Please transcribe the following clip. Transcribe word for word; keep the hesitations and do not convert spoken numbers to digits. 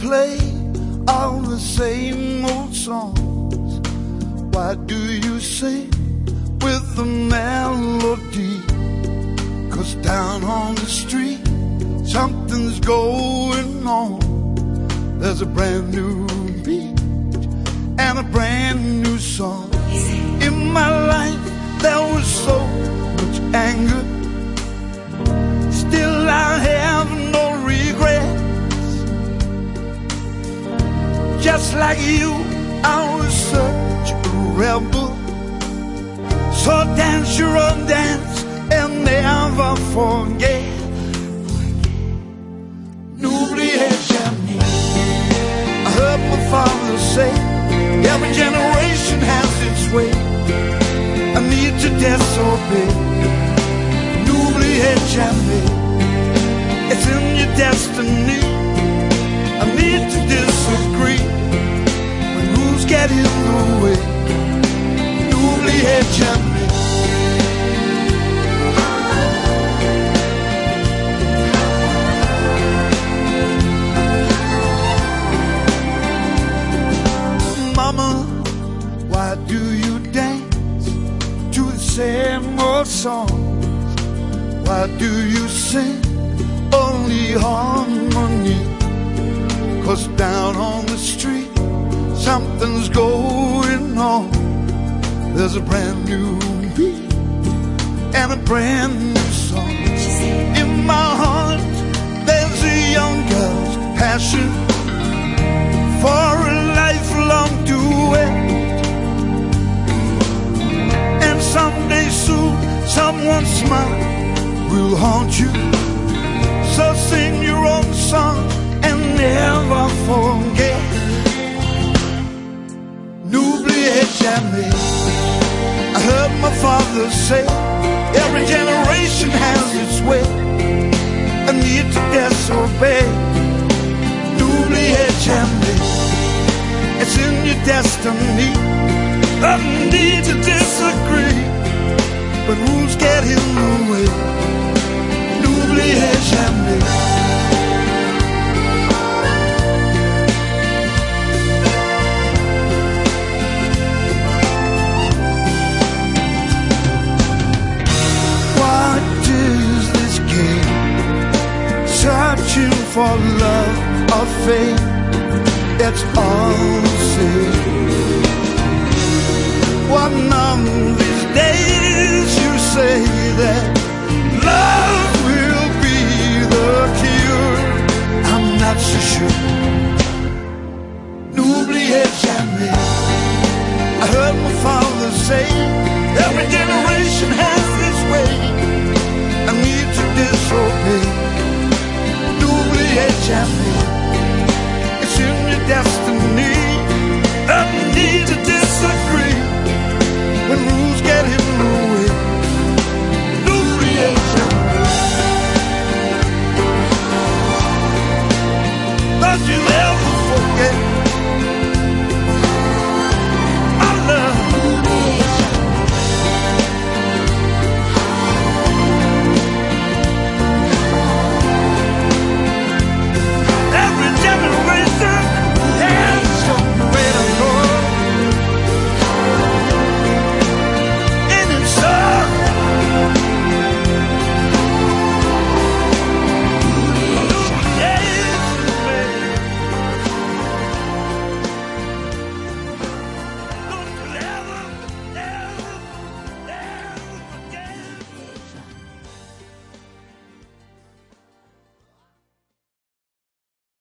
play all the same old songs? Why do you sing with the melody? 'Cause down on the street something's going on. There's a brand new beat and a brand new song. In my life there was so much anger, still I have no regrets. Just like you, I was such a rebel. So dance your own dance and never forget. N'oubliez jamais. I heard my father say, every generation has its way. I need to disobey. N'oubliez jamais. It's in your destiny. I need to disagree when rules get in the way. N'oubliez jamais. Mama, why do you dance to the same old songs? Why do you sing only harmony? 'Cause down on the street something's going on. There's a brand new beat and a brand new song. In my heart there's a young girl's passion for a lifelong duet. And someday soon someone's smile will haunt you. So sing your own song and never forget. N'oubliez jamais. I heard my father say, every generation has its way. I need to disobey. N'oubliez jamais. It's in your destiny. I need to disagree, but rules get in the way. N'oubliez jamais. What is this game? Searching for love or fame? It's all the same. One of these days you say that love will be the cure. I'm not so sure.